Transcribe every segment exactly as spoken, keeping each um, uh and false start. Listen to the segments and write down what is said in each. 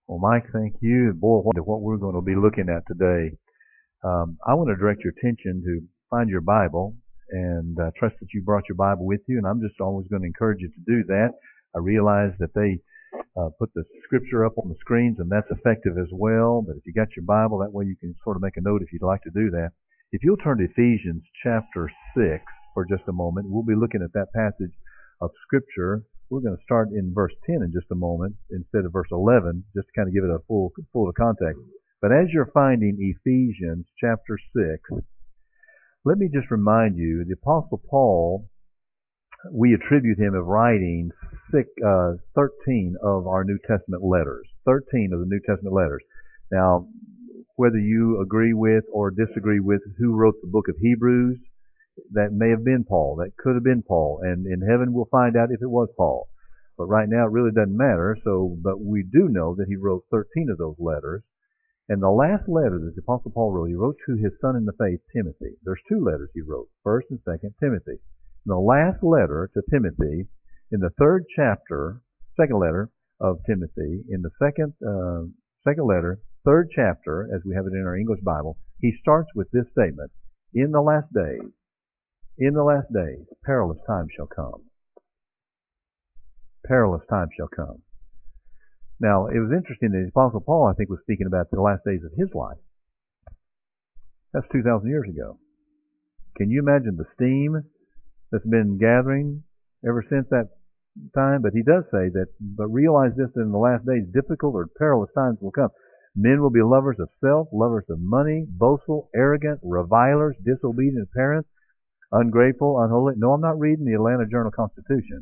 Well, Mike, thank you. Boy, what, what we're going to be looking at today. Um, I want to direct your attention to find your Bible and uh, trust that you brought your Bible with you. And I'm just always going to encourage you to do that. I realize that they uh, put the scripture up on the screens, and that's effective as well. But if you got your Bible, that way you can sort of make a note if you'd like to do that. If you'll turn to Ephesians chapter six for just a moment, we'll be looking at that passage of scripture. We're going to start in verse ten in just a moment instead of verse eleven, just to kind of give it a full full context. But as you're finding Ephesians chapter six, let me just remind you, the Apostle Paul, we attribute him of writing six, uh, thirteen of our New Testament letters. thirteen of the New Testament letters. Now, whether you agree with or disagree with who wrote the book of Hebrews, that may have been Paul. That could have been Paul. And in heaven we'll find out if it was Paul. But right now it really doesn't matter. So, but we do know that he wrote thirteen of those letters. And the last letter that the Apostle Paul wrote, he wrote to his son in the faith, Timothy. There's two letters he wrote, first and second Timothy. And the last letter to Timothy, in the third chapter, second letter of Timothy, in the second, uh, second letter, third chapter, as we have it in our English Bible, he starts with this statement: in the last days, in the last days, perilous times shall come. Perilous times shall come. Now, it was interesting that the Apostle Paul, I think, was speaking about the last days of his life. That's two thousand years ago. Can you imagine the steam that's been gathering ever since that time? But he does say that, but realize this, that in the last days, difficult or perilous times will come. Men will be lovers of self, lovers of money, boastful, arrogant, revilers, disobedient to parents, ungrateful, unholy. No, I'm not reading the Atlanta Journal-Constitution.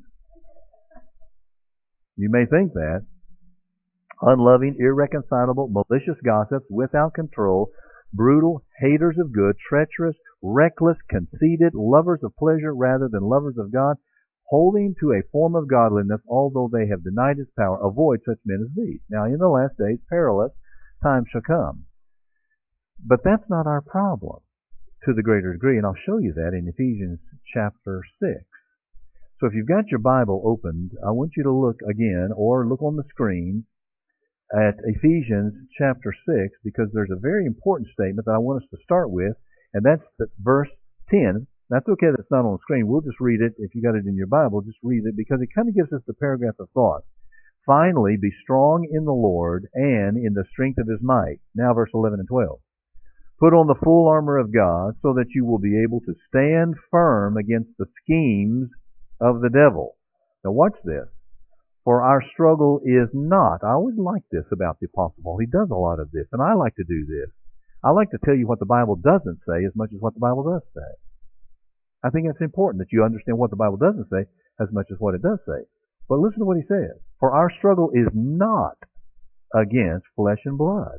You may think that. Unloving, irreconcilable, malicious gossips, without control, brutal, haters of good, treacherous, reckless, conceited, lovers of pleasure rather than lovers of God, holding to a form of godliness, although they have denied his power. Avoid such men as these. Now, in the last days, perilous times shall come. But that's not our problem to the greater degree, and I'll show you that in Ephesians chapter six. So if you've got your Bible opened, I want you to look again, or look on the screens, at Ephesians chapter six, because there's a very important statement that I want us to start with, and that's the verse ten. That's okay that it's not on the screen. We'll just read it. If you got it in your Bible, just read it, because it kind of gives us the paragraph of thought. Finally, be strong in the Lord and in the strength of his might. Now verse eleven and twelve. Put on the full armor of God so that you will be able to stand firm against the schemes of the devil. Now watch this. For our struggle is not, I always like this about the Apostle Paul. He does a lot of this, and I like to do this. I like to tell you what the Bible doesn't say as much as what the Bible does say. I think it's important that you understand what the Bible doesn't say as much as what it does say. But listen to what he says. For our struggle is not against flesh and blood.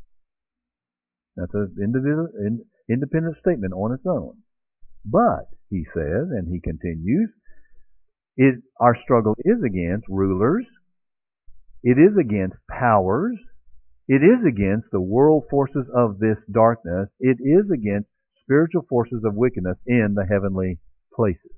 That's an individual, independent statement on its own. But, he says, and he continues, It, our struggle is against rulers. It is against powers. It is against the world forces of this darkness. It is against spiritual forces of wickedness in the heavenly places.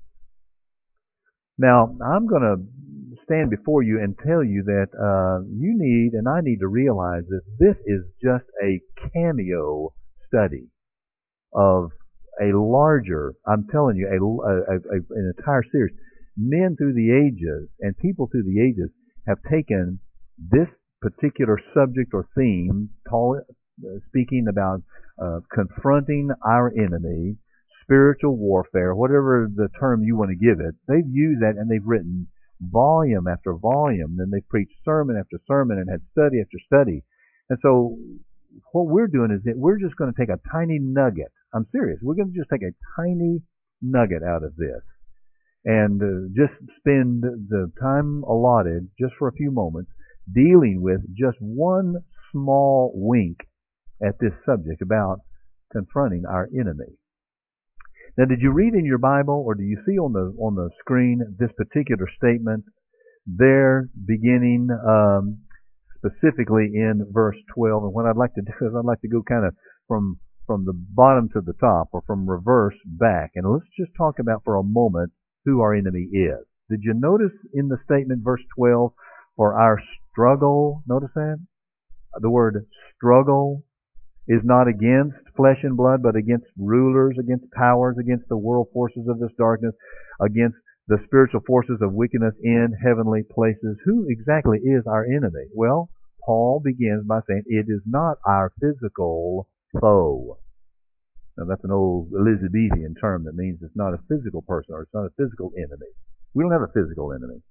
Now, I'm going to stand before you and tell you that uh, you need, and I need to realize that this is just a cameo study of a larger, I'm telling you, a, a, a, an entire series. Men through the ages and people through the ages have taken this particular subject or theme, call it, uh, speaking about uh, confronting our enemy, spiritual warfare, whatever the term you want to give it. They've used that, and they've written volume after volume. Then they've preached sermon after sermon and had study after study. And so what we're doing is that we're just going to take a tiny nugget. I'm serious. We're going to just take a tiny nugget out of this. And uh, just spend the time allotted, just for a few moments, dealing with just one small wink at this subject about confronting our enemy. Now, did you read in your Bible, or do you see on the on the screen this particular statement there, beginning um, specifically in verse twelve? And what I'd like to do is I'd like to go kind of from from the bottom to the top, or from reverse back, and let's just talk about for a moment who our enemy is. Did you notice in the statement, verse twelve, for our struggle, notice that? The word struggle is not against flesh and blood, but against rulers, against powers, against the world forces of this darkness, against the spiritual forces of wickedness in heavenly places. Who exactly is our enemy? Well, Paul begins by saying it is not our physical foe. Now, that's an old Elizabethan term that means it's not a physical person or it's not a physical enemy. We don't have a physical enemy.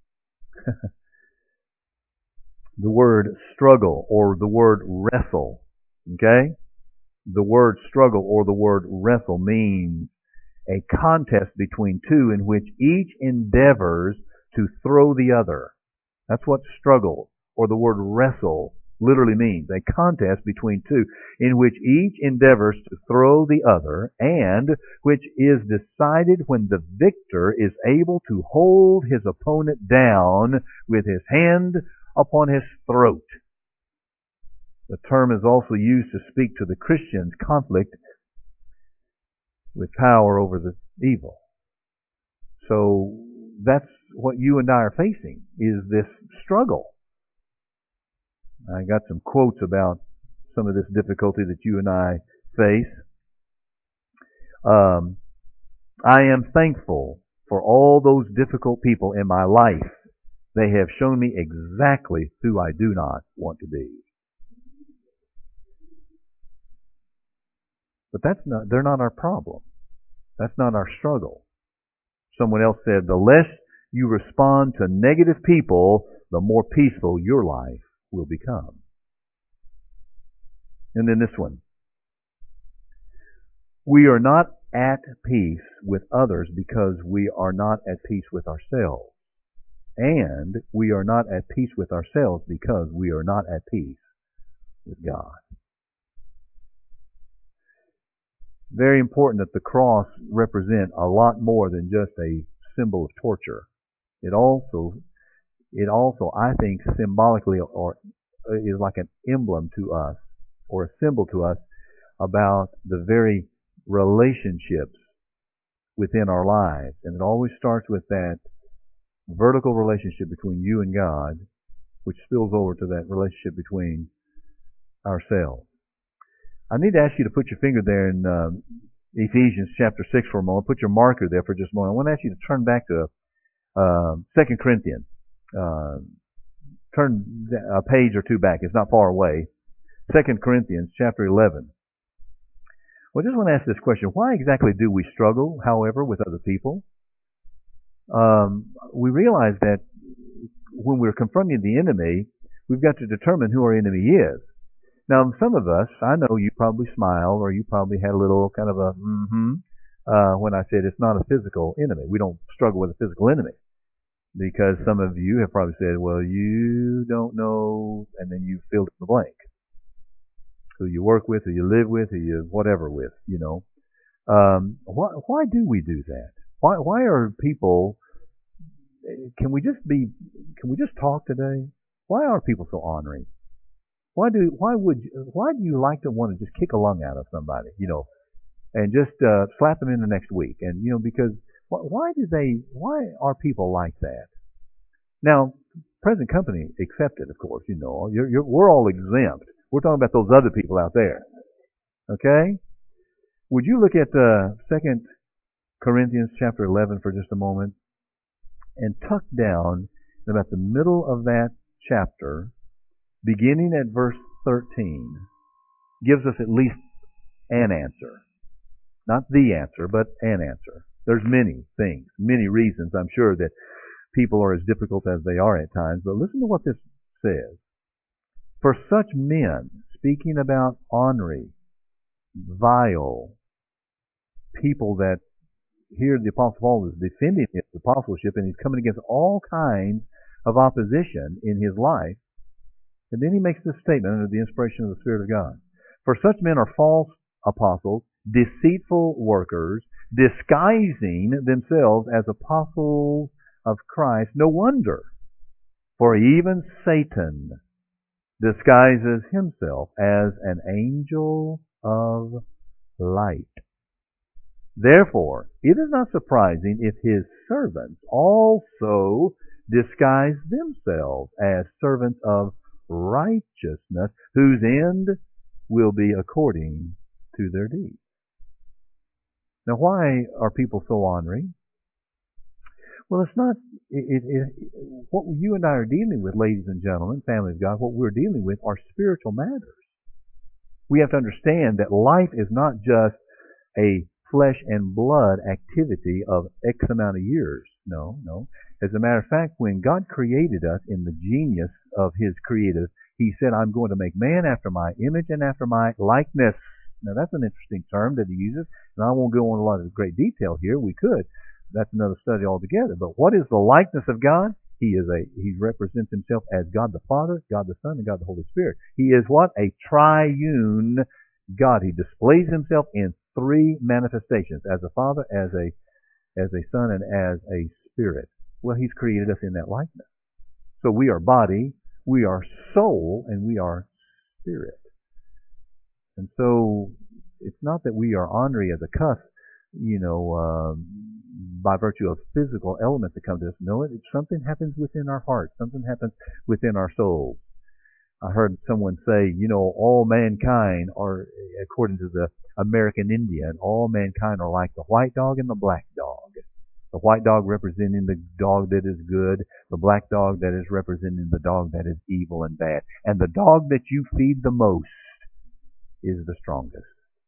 The word struggle or the word wrestle, okay? The word struggle or the word wrestle means a contest between two in which each endeavors to throw the other. That's what struggle or the word wrestle literally means. A contest between two in which each endeavors to throw the other and which is decided when the victor is able to hold his opponent down with his hand upon his throat. The term is also used to speak to the Christian's conflict with power over the evil. So that's what you and I are facing, is this struggle. I got some quotes about some of this difficulty that you and I face. Um, I am thankful for all those difficult people in my life. They have shown me exactly who I do not want to be. But that's not, they're not our problem. That's not our struggle. Someone else said, the less you respond to negative people, the more peaceful your life will become. And then this one. We are not at peace with others because we are not at peace with ourselves. And we are not at peace with ourselves because we are not at peace with God. Very important that the cross represent a lot more than just a symbol of torture. It also, it also, I think, symbolically or is like an emblem to us or a symbol to us about the very relationships within our lives. And it always starts with that vertical relationship between you and God, which spills over to that relationship between ourselves. I need to ask you to put your finger there in uh, Ephesians chapter six for a moment. Put your marker there for just a moment. I want to ask you to turn back to uh, Second Corinthians. Uh, turn a page or two back. It's not far away. Second Corinthians chapter eleven. Well, I just want to ask this question. Why exactly do we struggle, however, with other people? Um, we realize that when we're confronting the enemy, we've got to determine who our enemy is. Now, some of us, I know you probably smiled or you probably had a little kind of a mm-hmm uh, when I said it's not a physical enemy. We don't struggle with a physical enemy. Because some of you have probably said, well, you don't know, and then you filled in the blank. Who you work with, who you live with, who you whatever with, you know. Um, why, why do we do that? Why, why are people, can we just be, can we just talk today? Why are people so ornery? Why do, why would, why do you like to want to just kick a lung out of somebody, you know, and just, uh, slap them in the next week? And, you know, because why, why do they, why are people like that? Now, present company accepted, of course, you know, you're, you're, we're all exempt. We're talking about those other people out there. Okay? Would you look at, uh, Second Corinthians chapter eleven for just a moment and tuck down in about the middle of that chapter, beginning at verse thirteen, gives us at least an answer. Not the answer, but an answer. There's many things, many reasons, I'm sure, that people are as difficult as they are at times, but listen to what this says. For such men, speaking about ornery, vile, people that here the Apostle Paul is defending his apostleship and he's coming against all kinds of opposition in his life. And then he makes this statement under the inspiration of the Spirit of God. For such men are false apostles, deceitful workers, disguising themselves as apostles of Christ. No wonder, for even Satan disguises himself as an angel of light. Therefore, it is not surprising if his servants also disguise themselves as servants of righteousness, whose end will be according to their deeds. Now, why are people so ornery? Well, it's not, it, it, it, what you and I are dealing with, ladies and gentlemen, family of God, what we're dealing with are spiritual matters. We have to understand that life is not just a flesh and blood activity of X amount of years. No, no. As a matter of fact, when God created us in the genius of His creative, He said, I'm going to make man after my image and after my likeness. Now, that's an interesting term that He uses, and I won't go into a lot of great detail here. We could. That's another study altogether. But what is the likeness of God? He is a, He represents Himself as God the Father, God the Son, and God the Holy Spirit. He is what? A triune God. He displays Himself in three manifestations, as a Father, as a, as a Son, and as a Spirit. Well, He's created us in that likeness. So we are body, we are soul, and we are spirit. And so it's not that we are ornery as a cuss, you know, um, by virtue of physical elements that come to us. No, it, something happens within our hearts. Something happens within our souls. I heard someone say, you know, all mankind are, according to the American Indian, all mankind are like the white dog and the black dog. The white dog representing the dog that is good, the black dog that is representing the dog that is evil and bad. And the dog that you feed the most is the strongest.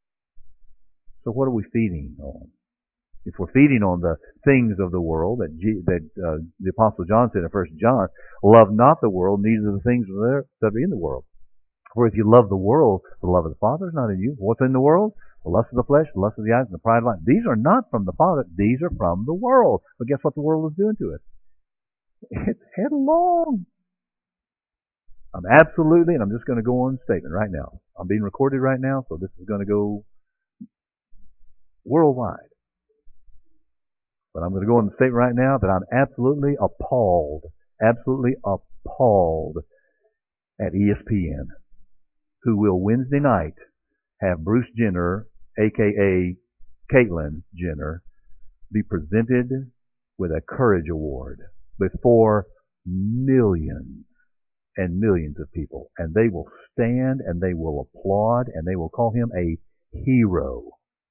So what are we feeding on? If we're feeding on the things of the world that G, that uh, the Apostle John said in First John, love not the world, neither the things that are in the world. For if you love the world, the love of the Father is not in you. What's in the world? The lust of the flesh, the lust of the eyes, and the pride of life. These are not from the Father. These are from the world. But guess what the world is doing to us? It's headlong. I'm absolutely, and I'm just going to go on statement right now. I'm being recorded right now, so this is going to go worldwide. But I'm going to go on the statement right now that I'm absolutely appalled, absolutely appalled at E S P N, who will Wednesday night have Bruce Jenner, a k a. Caitlyn Jenner, be presented with a Courage Award before millions and millions of people. And they will stand and they will applaud and they will call him a hero.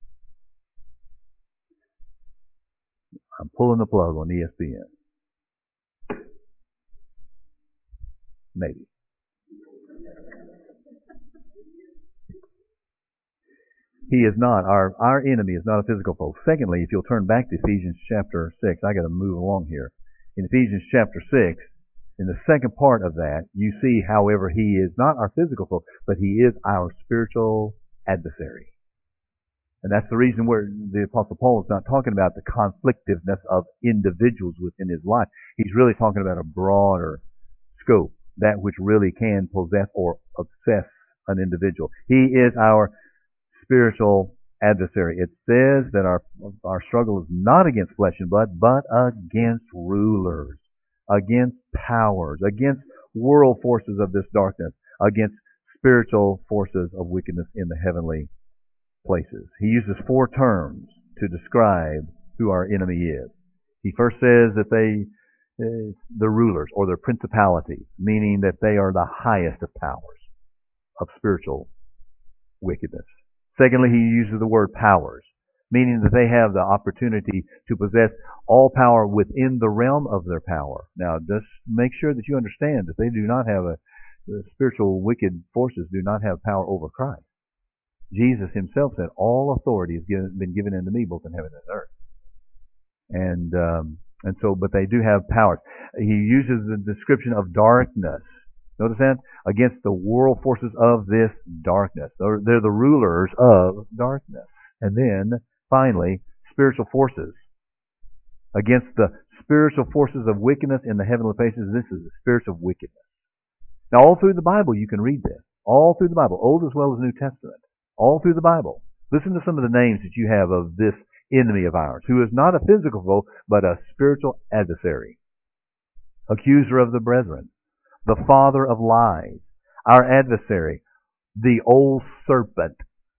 I'm pulling the plug on E S P N. Maybe. He is not, our, our enemy is not a physical foe. Secondly, if you'll turn back to Ephesians chapter six, I gotta move along here. In Ephesians chapter six, in the second part of that, you see, however, he is not our physical foe, but he is our spiritual adversary. And that's the reason where the Apostle Paul is not talking about the conflictiveness of individuals within his life. He's really talking about a broader scope, that which really can possess or obsess an individual. He is our spiritual adversary. It says that our our struggle is not against flesh and blood, but against rulers, against powers, against world forces of this darkness, against spiritual forces of wickedness in the heavenly places. He uses four terms to describe who our enemy is. He first says that they, uh, the rulers or their principalities, meaning that they are the highest of powers of spiritual wickedness. Secondly, he uses the word powers, meaning that they have the opportunity to possess all power within the realm of their power. Now, just make sure that you understand that they do not have a, the spiritual wicked forces do not have power over Christ. Jesus himself said, all authority has given, been given unto me, both in heaven and earth. And, um, and so, but they do have powers. He uses the description of darkness. Notice that? Against the world forces of this darkness. They're, they're the rulers of darkness. And then, finally, spiritual forces. Against the spiritual forces of wickedness in the heavenly places. This is the spiritual wickedness. Now, all through the Bible, you can read this. All through the Bible, Old as well as New Testament. All through the Bible. Listen to some of the names that you have of this enemy of ours, who is not a physical foe, but a spiritual adversary. Accuser of the brethren. The father of lies. Our adversary. The old serpent.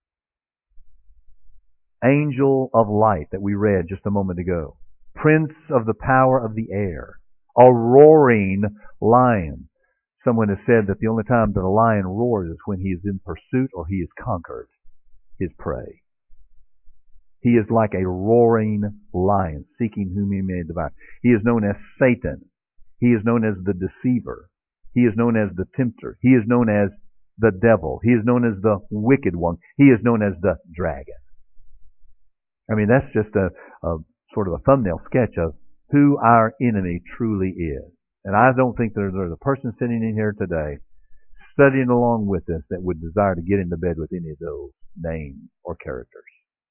Angel of light that we read just a moment ago. Prince of the power of the air. A roaring lion. Someone has said that the only time that a lion roars is when he is in pursuit or he is conquered his prey. He is like a roaring lion, seeking whom he may devour. He is known as Satan. He is known as the deceiver. He is known as the tempter. He is known as the devil. He is known as the wicked one. He is known as the dragon. I mean, that's just a, a sort of a thumbnail sketch of who our enemy truly is. And I don't think there's, there's a person sitting in here today studying along with us that would desire to get into bed with any of those names or characters.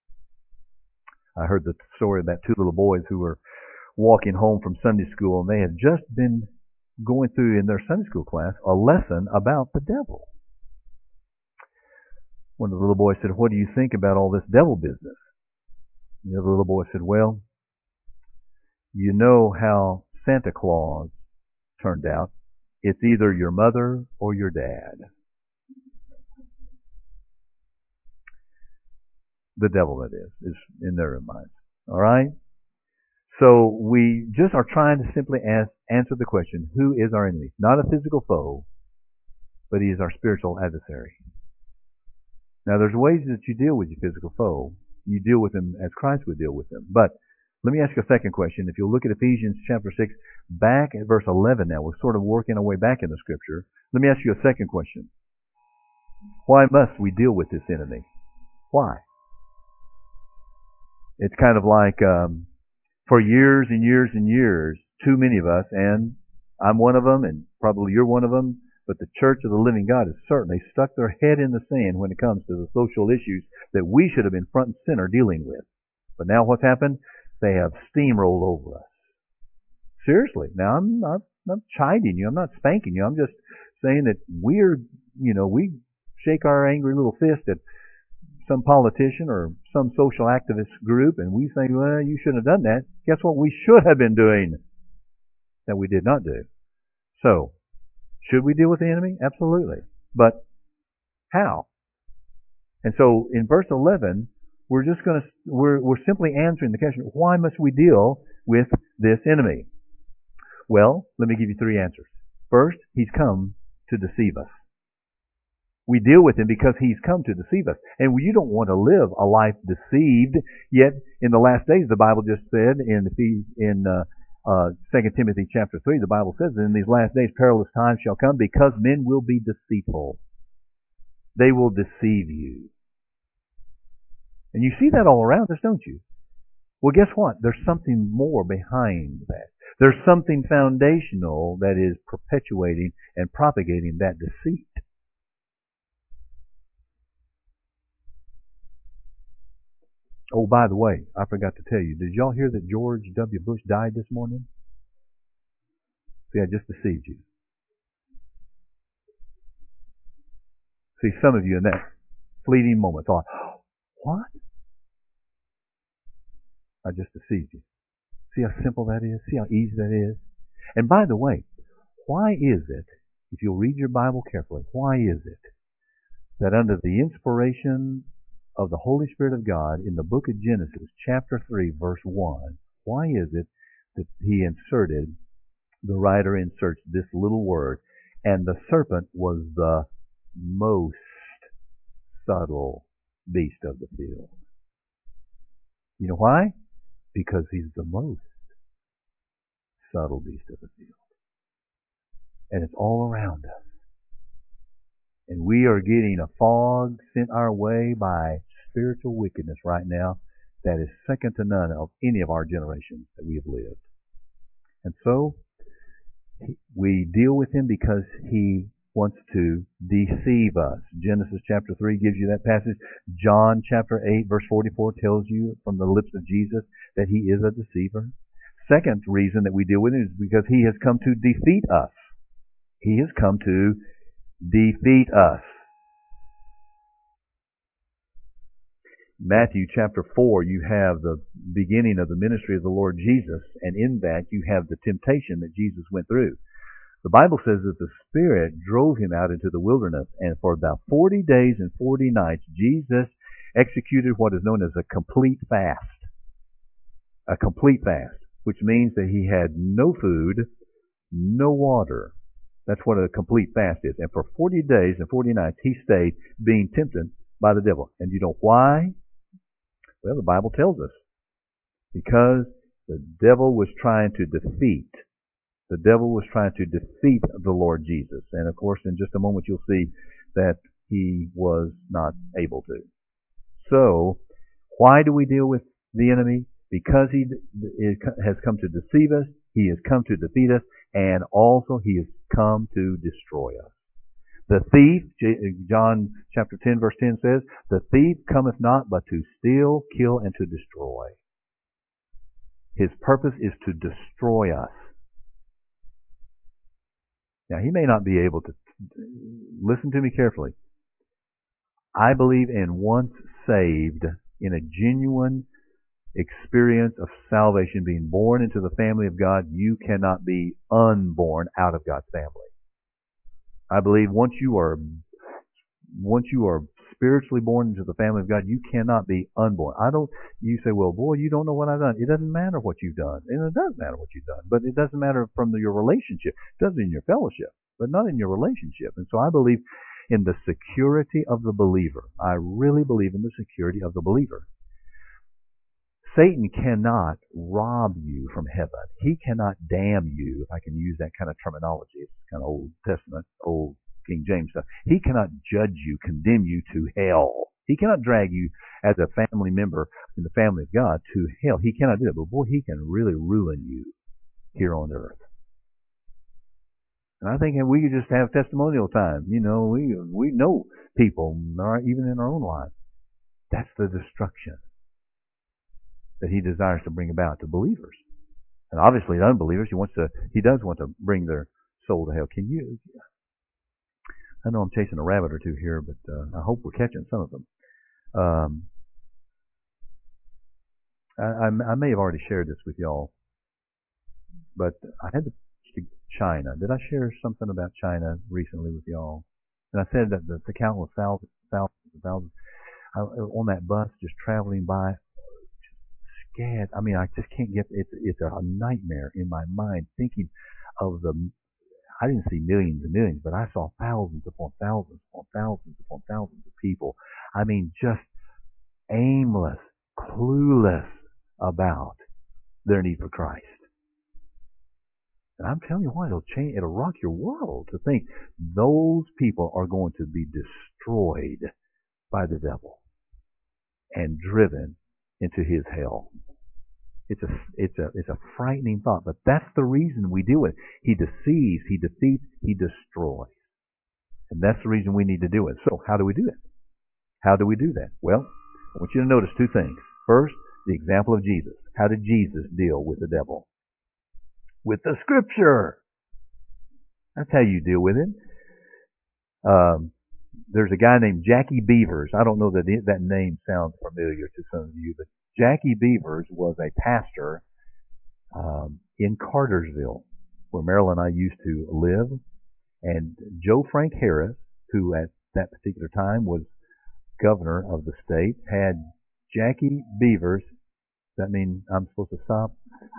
I heard the story about two little boys who were walking home from Sunday school, and they had just been going through in their Sunday school class a lesson about the devil. One of the little boys said, "What do you think about all this devil business?" The other little boy said, "Well, you know how Santa Claus turned out. It's either your mother or your dad." The devil, that is, is in their minds. All right? So we just are trying to simply ask, answer the question, who is our enemy? Not a physical foe, but he is our spiritual adversary. Now, there's ways that you deal with your physical foe. You deal with him as Christ would deal with him. But let me ask you a second question. If you'll look at Ephesians chapter six, back at verse eleven now, we're sort of working our way back in the scripture. Let me ask you a second question. Why must we deal with this enemy? Why? It's kind of like, um, for years and years and years, too many of us, and I'm one of them, and probably you're one of them, but the Church of the Living God has certainly stuck their head in the sand when it comes to the social issues that we should have been front and center dealing with. But now what's happened? They have steamrolled over us. Seriously. Now, I'm not, not chiding you. I'm not spanking you. I'm just saying that we're, you know, we shake our angry little fist at some politician or some social activist group, and we say, well, you shouldn't have done that. Guess what we should have been doing that we did not do? So, should we deal with the enemy? Absolutely. But how? And so in verse eleven, we're just going to, we're, we're simply answering the question, why must we deal with this enemy? Well, let me give you three answers. First, he's come to deceive us. We deal with him because he's come to deceive us. And you don't want to live a life deceived. Yet, in the last days, the Bible just said in in uh, uh, Second Timothy chapter three, the Bible says that in these last days perilous times shall come because men will be deceitful. They will deceive you. And you see that all around us, don't you? Well, guess what? There's something more behind that. There's something foundational that is perpetuating and propagating that deceit. Oh, by the way, I forgot to tell you, did y'all hear that George W. Bush died this morning? See, I just deceived you. See, some of you in that fleeting moment thought, what? I just deceived you. See how simple that is? See how easy that is? And by the way, why is it, if you'll read your Bible carefully, why is it that under the inspiration of the Holy Spirit of God in the book of Genesis, chapter three, verse one, why is it that he inserted, the writer inserts this little word, and the serpent was the most subtle beast of the field? You know why? Because he's the most subtle beast of the field. And it's all around us. And we are getting a fog sent our way by spiritual wickedness right now that is second to none of any of our generations that we have lived. And so, we deal with him because he wants to deceive us. Genesis chapter three gives you that passage. John chapter eight verse forty-four tells you from the lips of Jesus that he is a deceiver. Second reason that we deal with him is because he has come to defeat us. He has come to defeat us. Matthew chapter four, you have the beginning of the ministry of the Lord Jesus, and in that you have the temptation that Jesus went through. The Bible says that the Spirit drove him out into the wilderness, and for about forty days and forty nights, Jesus executed what is known as a complete fast. A complete fast, which means that he had no food, no water. That's what a complete fast is. And for forty days and forty nights, he stayed being tempted by the devil. And you know why? Well, the Bible tells us. Because the devil was trying to defeat. The devil was trying to defeat the Lord Jesus. And of course, in just a moment, you'll see that he was not able to. So, why do we deal with the enemy? Because he has come to deceive us, he has come to defeat us, and also he has come to destroy us. The thief, John chapter ten verse ten says, the thief cometh not but to steal, kill, and to destroy. His purpose is to destroy us. Now, he may not be able to, listen to me carefully. I believe in once saved, in a genuine experience of salvation, being born into the family of God, you cannot be unborn out of God's family. I believe once you are once you are spiritually born into the family of God, you cannot be unborn. I don't. You say, well, boy, you don't know what I've done. It doesn't matter what you've done, and it does matter what you've done, but it doesn't matter from the, your relationship. It does in your fellowship, but not in your relationship. And so I believe in the security of the believer. I really believe in the security of the believer. Satan cannot rob you from heaven. He cannot damn you, if I can use that kind of terminology. It's kind of Old Testament, Old King James stuff. He cannot judge you, condemn you to hell. He cannot drag you as a family member in the family of God to hell. He cannot do that. But boy, he can really ruin you here on earth. And I think we could just have testimonial time. You know, we we know people, even in our own lives. That's the destruction that he desires to bring about to believers. And obviously the unbelievers, he wants to, he does want to bring their soul to hell. Can you, I know I'm chasing a rabbit or two here, but uh, I hope we're catching some of them. Um, I, I, I may have already shared this with y'all, but I had to China. Did I share something about China recently with y'all? And I said that the, the count was thousands, thousands, thousands. I, on that bus, just traveling by, scared. I mean, I just can't get, it's, it's a nightmare in my mind thinking of the, I didn't see millions and millions, but I saw thousands upon thousands upon thousands upon thousands of people. I mean, just aimless, clueless about their need for Christ. And I'm telling you what, it'll change, it'll rock your world to think those people are going to be destroyed by the devil and driven into his hell. It's a, it's a, it's a frightening thought, but that's the reason we do it. He deceives, he defeats, he destroys. And that's the reason we need to do it. So how do we do it? How do we do that? Well, I want you to notice two things. First, the example of Jesus. How did Jesus deal with the devil? With the scripture. That's how you deal with it. Um, there's a guy named Jackie Beavers. I don't know that that name sounds familiar to some of you, but Jackie Beavers was a pastor um, in Cartersville, where Marilyn and I used to live. And Joe Frank Harris, who at that particular time was governor of the state, had Jackie Beavers. Does that mean I'm supposed to stop?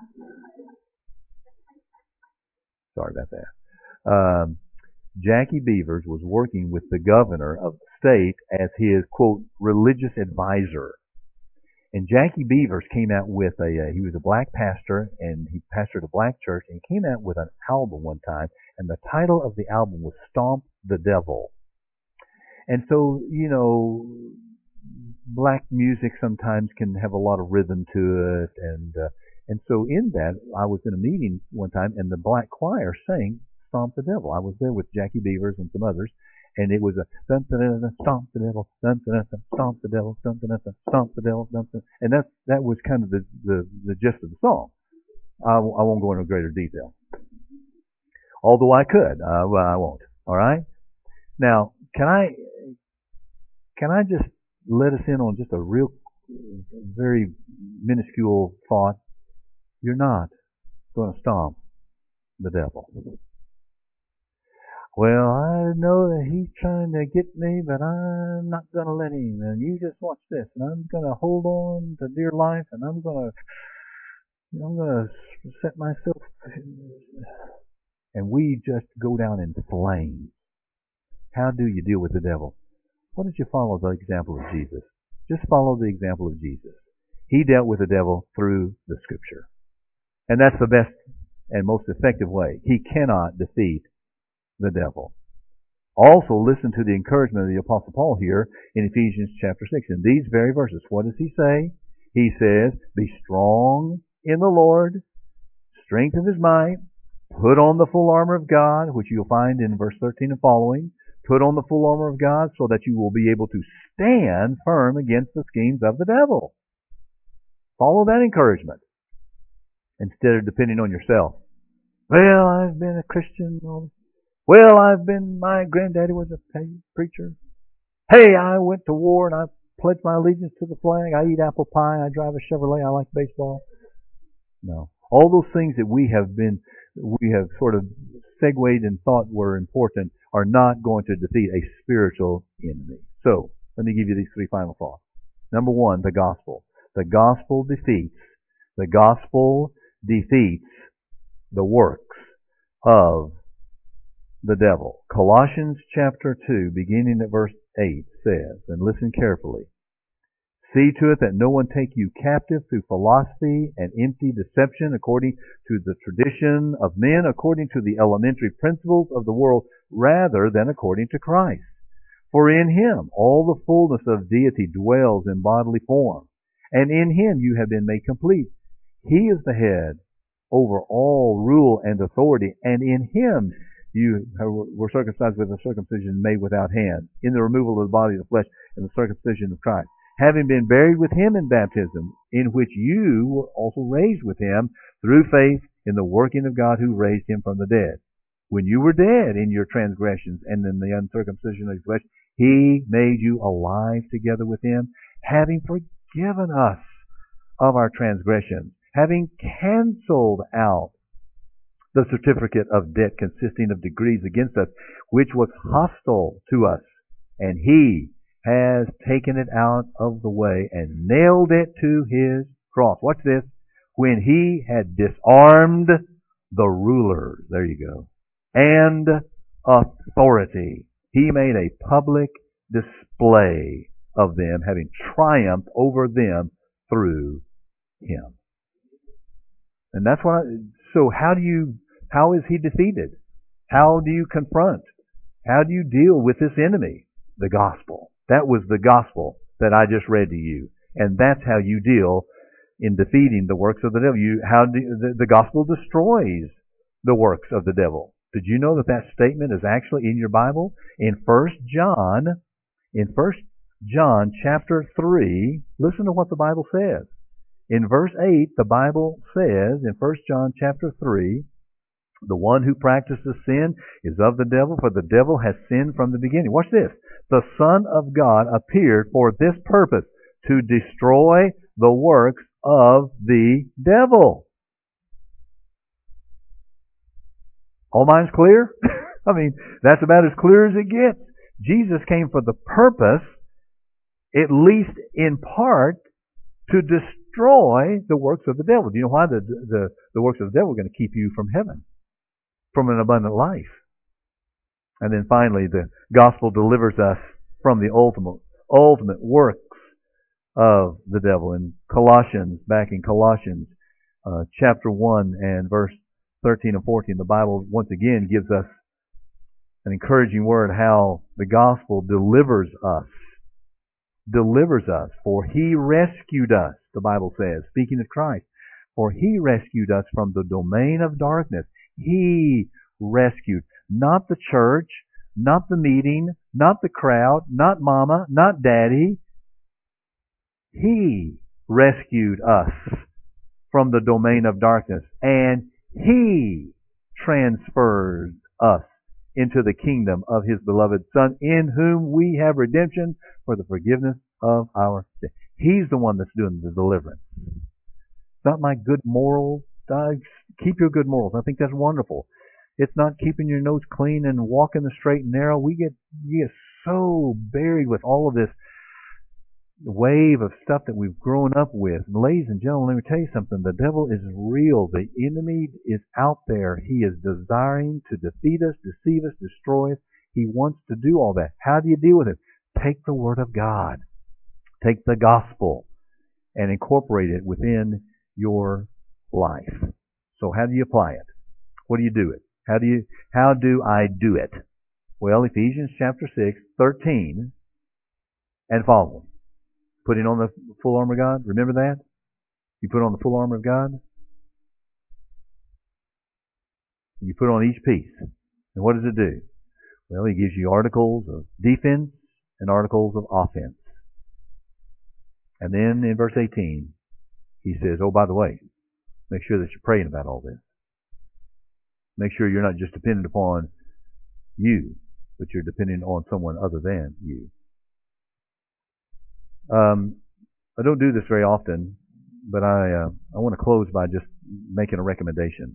Sorry about that. Um, Jackie Beavers was working with the governor of the state as his, quote, religious advisor. And Jackie Beavers came out with a, uh, he was a black pastor, and he pastored a black church, and he came out with an album one time, and the title of the album was Stomp the Devil. And so, you know, black music sometimes can have a lot of rhythm to it, and uh, and so in that, I was in a meeting one time, and the black choir sang Stomp the Devil. I was there with Jackie Beavers and some others, and it was a dun dun dun dun stomp the devil, dun dun dun stomp the devil, dun dun dun stomp the devil, dun dun, and that that was kind of the the, the gist of the song. I, I won't go into greater detail, although I could. Uh, well, I won't. All right. Now, can I can I just let us in on just a real, very minuscule thought? You're not going to stomp the devil. Well, I know that he's trying to get me, but I'm not going to let him. And you just watch this. And I'm going to hold on to dear life, and I'm going to, I'm going to set myself. and we just go down in flames. How do you deal with the devil? Why don't you follow the example of Jesus? Just follow the example of Jesus. He dealt with the devil through the Scripture. And that's the best and most effective way. He cannot defeat the devil. Also, listen to the encouragement of the Apostle Paul here in Ephesians chapter six. In these very verses, what does he say? He says, be strong in the Lord, strength of his might, put on the full armor of God, which you'll find in verse thirteen and following. Put on the full armor of God so that you will be able to stand firm against the schemes of the devil. Follow that encouragement instead of depending on yourself. Well, I've been a Christian. Well, I've been, my granddaddy was a preacher. Hey, I went to war and I pledged my allegiance to the flag. I eat apple pie. I drive a Chevrolet. I like baseball. No. All those things that we have been, we have sort of segued and thought were important are not going to defeat a spiritual enemy. So, let me give you these three final thoughts. Number one, the gospel. The gospel defeats, the gospel defeats the works of the devil. Colossians chapter two, beginning at verse eight, says, and listen carefully, see to it that no one take you captive through philosophy and empty deception according to the tradition of men, according to the elementary principles of the world, rather than according to Christ. For in him all the fullness of deity dwells in bodily form, and in him you have been made complete. He is the head over all rule and authority, and in him you were circumcised with a circumcision made without hand, in the removal of the body of the flesh and the circumcision of Christ, having been buried with him in baptism, in which you were also raised with him through faith in the working of God who raised him from the dead. When you were dead in your transgressions and in the uncircumcision of your flesh, he made you alive together with him, having forgiven us of our transgressions, having canceled out the certificate of debt consisting of degrees against us, which was hostile to us, and he has taken it out of the way and nailed it to his cross. Watch this. When he had disarmed the rulers, there you go, and authority, he made a public display of them, having triumphed over them through him. And that's what I, so how do you, how is he defeated? How do you confront? How do you deal with this enemy? The gospel. That was the gospel that I just read to you. And that's how you deal in defeating the works of the devil. You, how do, the, the gospel destroys the works of the devil. Did you know that that statement is actually in your Bible? In First John, in First John chapter three, listen to what the Bible says. In verse eight, the Bible says, in First John chapter three, the one who practices sin is of the devil, for the devil has sinned from the beginning. Watch this. The Son of God appeared for this purpose, to destroy the works of the devil. All minds clear? I mean, that's about as clear as it gets. Jesus came for the purpose, at least in part, to destroy the works of the devil. Do you know why the, the, the works of the devil are going to keep you from heaven, from an abundant life? And then finally, the gospel delivers us from the ultimate, ultimate works of the devil. In Colossians, back in Colossians uh, chapter one and verse thirteen and fourteen, the Bible once again gives us an encouraging word how the gospel delivers us. Delivers us. For he rescued us, the Bible says, speaking of Christ. For he rescued us from the domain of darkness. He rescued. Not the church, not the meeting, not the crowd, not mama, not daddy. He rescued us from the domain of darkness, and he transfers us into the kingdom of his beloved Son, in whom we have redemption for the forgiveness of our sins. He's the one that's doing the deliverance. It's not my good morals. Keep your good morals. I think that's wonderful. It's not keeping your nose clean and walking the straight and narrow. We get, we get so buried with all of this wave of stuff that we've grown up with. And ladies and gentlemen, let me tell you something. The devil is real. The enemy is out there. He is desiring to defeat us, deceive us, destroy us. He wants to do all that. How do you deal with it? Take the Word of God. Take the gospel and incorporate it within your life. So how do you apply it? What do you do it? How do you, how do I do it? Well, Ephesians chapter six, thirteen and following. Putting on the full armor of God. Remember that? You put on the full armor of God. You put on each piece. And what does it do? Well, he gives you articles of defense and articles of offense. And then in verse eighteen, he says, oh, by the way, make sure that you're praying about all this. Make sure you're not just dependent upon you, but you're dependent on someone other than you. Um, I don't do this very often, but I uh, I want to close by just making a recommendation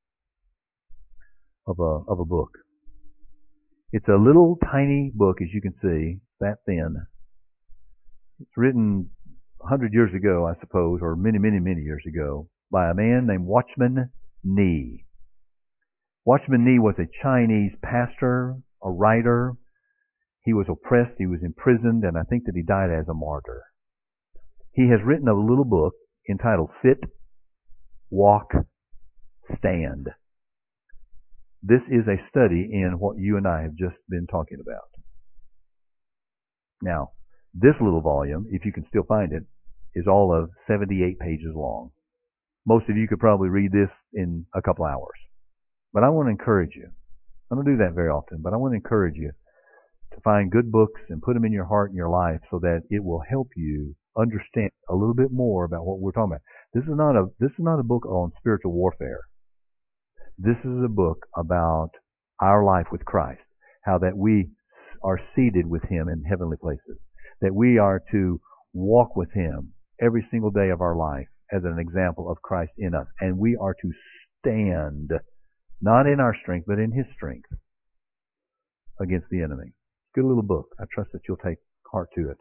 of a of a book. It's a little tiny book, as you can see, that thin. It's written a hundred years ago, I suppose, or many, many, many years ago, by a man named Watchman Nee. Watchman Nee was a Chinese pastor, a writer. He was oppressed, he was imprisoned, and I think that he died as a martyr. He has written a little book entitled Sit, Walk, Stand. This is a study in what you and I have just been talking about. Now, this little volume, if you can still find it, is all of seventy-eight pages long. Most of you could probably read this in a couple hours. But I want to encourage you. I don't do that very often, but I want to encourage you to find good books and put them in your heart and your life so that it will help you understand a little bit more about what we're talking about. This is not a this is not a book on spiritual warfare. This is a book about our life with Christ, how that we are seated with Him in heavenly places, that we are to walk with Him every single day of our life as an example of Christ in us, and we are to stand, not in our strength, but in His strength against the enemy. Good little book. I trust that you'll take heart to it.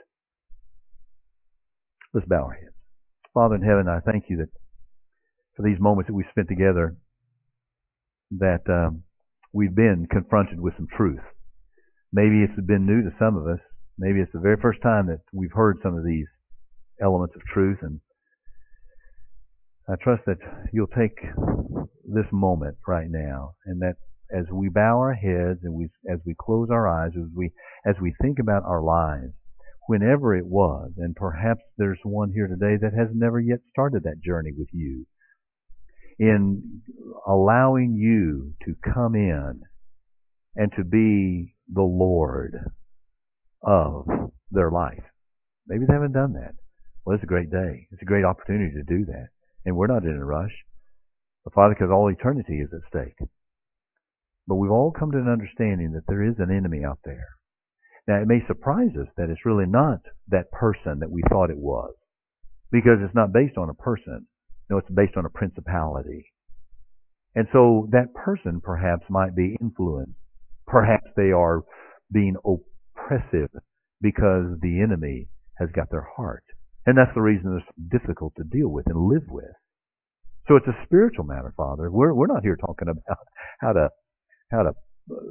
Let's bow our heads. Father in heaven, I thank you that for these moments that we've spent together, that um, we've been confronted with some truth. Maybe it's been new to some of us. Maybe it's the very first time that we've heard some of these elements of truth, and I trust that you'll take this moment right now, and that as we bow our heads and we, as we close our eyes, as we as we think about our lives, whenever it was, and perhaps there's one here today that has never yet started that journey with you, in allowing you to come in and to be the Lord of their life. Maybe they haven't done that. Well, it's a great day. It's a great opportunity to do that. And we're not in a rush. But Father, because all eternity is at stake. But we've all come to an understanding that there is an enemy out there. Now, it may surprise us that it's really not that person that we thought it was. Because it's not based on a person. No, it's based on a principality. And so that person perhaps might be influenced. Perhaps they are being oppressive because the enemy has got their heart. And that's the reason they're so difficult to deal with and live with. So it's a spiritual matter, Father. We're we're not here talking about how to how to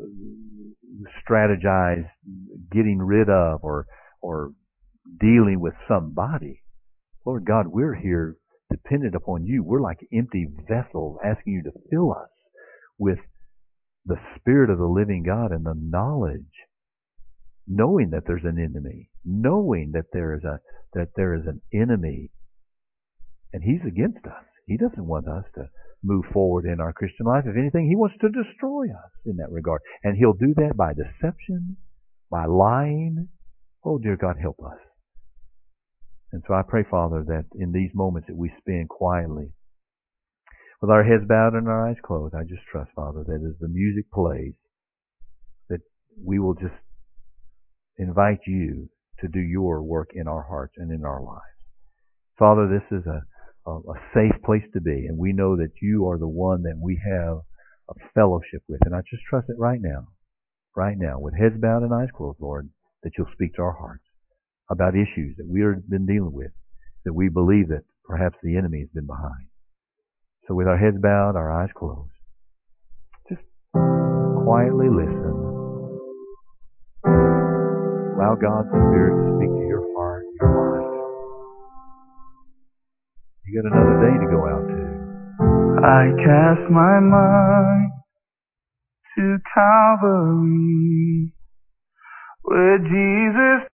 uh, strategize getting rid of or or dealing with somebody. Lord God, we're here dependent upon you. We're like empty vessels asking you to fill us with the Spirit of the living God and the knowledge, knowing that there's an enemy, knowing that there is a that there is an enemy, and he's against us. He doesn't want us to move forward in our Christian life. If anything, he wants to destroy us in that regard. And he'll do that by deception, by lying. Oh, dear God, help us. And so I pray, Father, that in these moments that we spend quietly, with our heads bowed and our eyes closed, I just trust, Father, that as the music plays, that we will just invite you to do your work in our hearts and in our lives. Father, this is a, a, a safe place to be, and we know that you are the one that we have a fellowship with. And I just trust it right now, right now, with heads bowed and eyes closed, Lord, that you'll speak to our hearts. about issues that we've been dealing with, that we believe that perhaps the enemy has been behind. So with our heads bowed, our eyes closed, just quietly listen. Allow God's Spirit to speak to your heart, your life. You got another day to go out to. I cast my mind to Calvary, where Jesus